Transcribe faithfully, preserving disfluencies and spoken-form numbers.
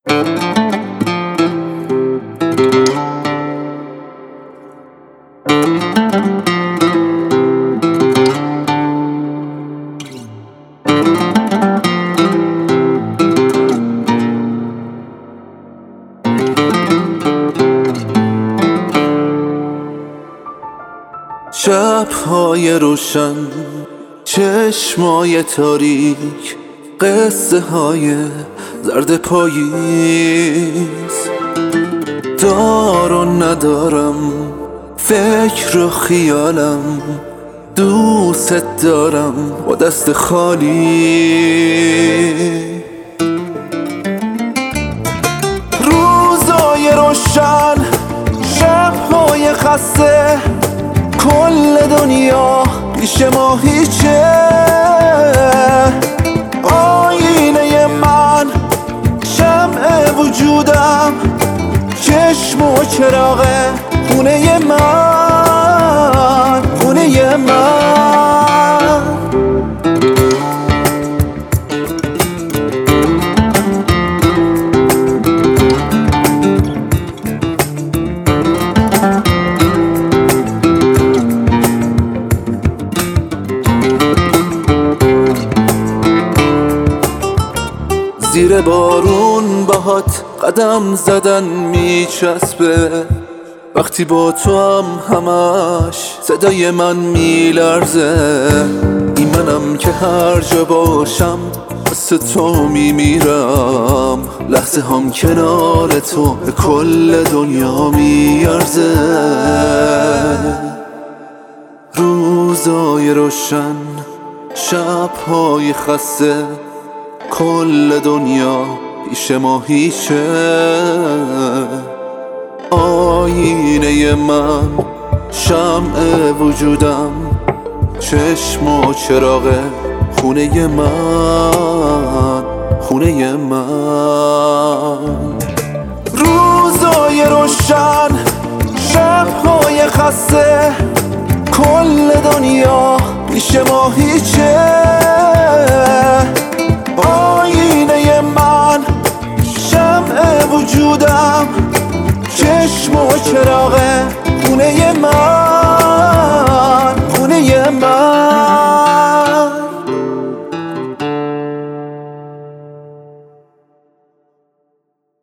شب‌های روشن، چشمای تاریک، قصه های زرد پاییز. دار و ندارم، فکر و خیالم، دوست دارم با دست خالی. روزای روشن، شب‌های خسته، کل دنیا پیش ما هیچه. آینه من، شمع وجودم، چشم و چراغ خونه من، خونه من. زیر بارون باهات قدم زدن میچسبه، وقتی با تو هم همش صدای من میلرزه. این منم که هر جا باشم واسه تو میمیرم، لحظه هم کنار تو به کل دنیا میارزه. روزای روشن، شب‌های خسته، کل دنیا پیش ما هیچه. آینه من، شمع وجودم، چشم و چراغ خونه من، خونه من. روزای روشن، شب‌های خسته، کل دنیا پیش ما هیچه. آینه من، شمع وجودم، چشم و چراغ